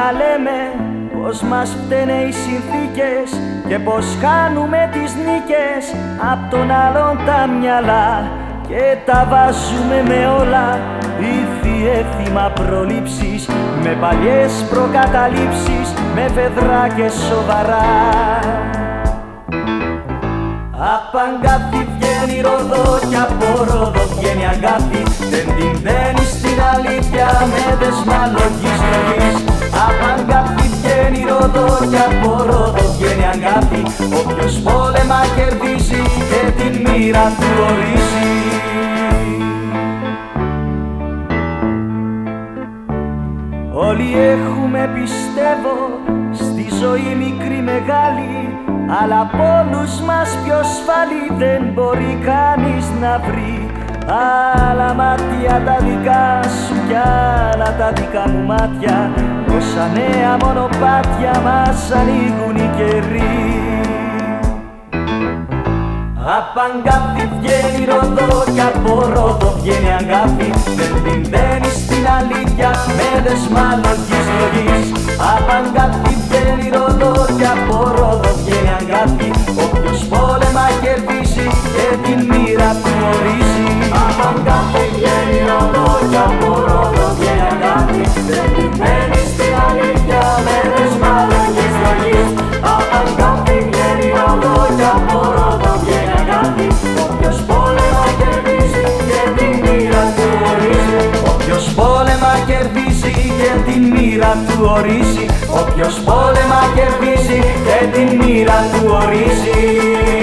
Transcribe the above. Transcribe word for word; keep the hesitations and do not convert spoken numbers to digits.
να λέμε πως μας φταίνε οι συνθήκες και πως χάνουμε τις νίκες απ' τον άλλον τα μυαλά και τα βάζουμε με όλα, ήθη έθιμα προλήψεις, με παλιές προκαταλήψεις, με φεδρά και σοβαρά. Απ' Αγκάθη βγαίνει Ρόδο κι από Ρόδο βγαίνει Αγκάθη, δεν την δένει στην αλήθεια με δεσμά λογής λογής. Απ' Αγκάθη βγαίνει Ρόδο κι από Ρόδο βγαίνει Αγκάθη, όποιος πόλεμα κερδίζει και την μοίρα του ορίζει. Όλοι έχουμε, πιστεύω, στη ζωή μικρή μεγάλη, αλλά από όλους μας πιο ασφαλή δεν μπορεί κανείς να βρει. Άλλα μάτια τα δικά σου κι άλλα τα δικά μου μάτια, όσα νέα μονοπάτια μας ανοίγουν οι καιροί. Απ' Αγκάθη βγαίνει Ρόδο κι από Ρόδο βγαίνει Αγκάθη, δεν την δένει στην αλήθεια με δεσμά λογής λογής. Απ' Αγκάθη βγαίνει Ρόδο κι από Ρόδο βγαίνει Αγκάθη, όποιος πόλεμα κερδίζει και την μοίρα του ορίζει. Απ' Αγκάθη βγαίνει Ρόδο κι από Ρόδο βγαίνει Αγκάθη, δεν την δένει στην αλήθεια με δεσμά λογής λογής. Απ' Αγκάθη βγαίνει Ρόδο κι από Ρόδο βγαίνει Αγκάθη, όποιος πόλεμα κερδίζει και την μοίρα του ορίζει. Όποιος πόλεμα κερδίζει και την μοίρα του ορίζει. Όποιος πόλεμα κερδίζει και την μοίρα του ορίζει.